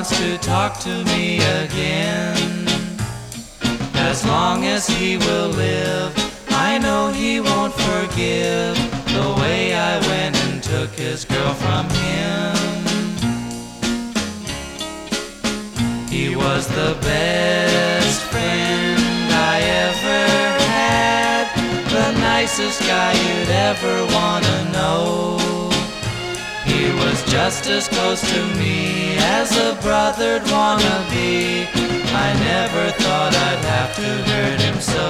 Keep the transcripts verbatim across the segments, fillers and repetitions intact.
wants to talk to me again. As long as he will live, I know he won't forgive the way I went and took his girl from him. He was the best friend I ever had, the nicest guy you'd ever wanna know. He was just as close to me as a brother'd wanna be. I never thought I'd have to hurt him so.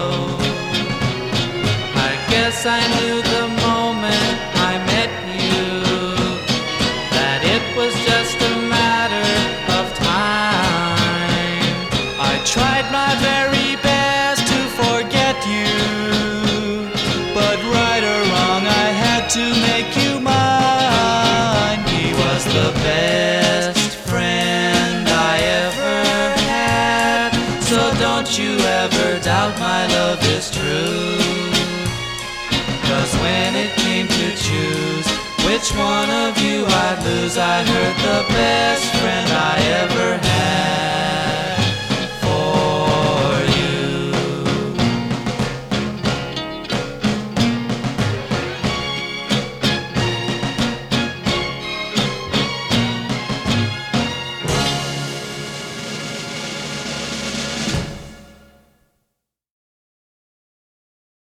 I guess I knew the moment I met you that it was just a matter of time. I tried my very best to forget you, but right or wrong I had to make you mine. He was the best friend I ever had, so don't you ever doubt my love is true. 'Cause when it came to choose which one of you I'd lose, I heard the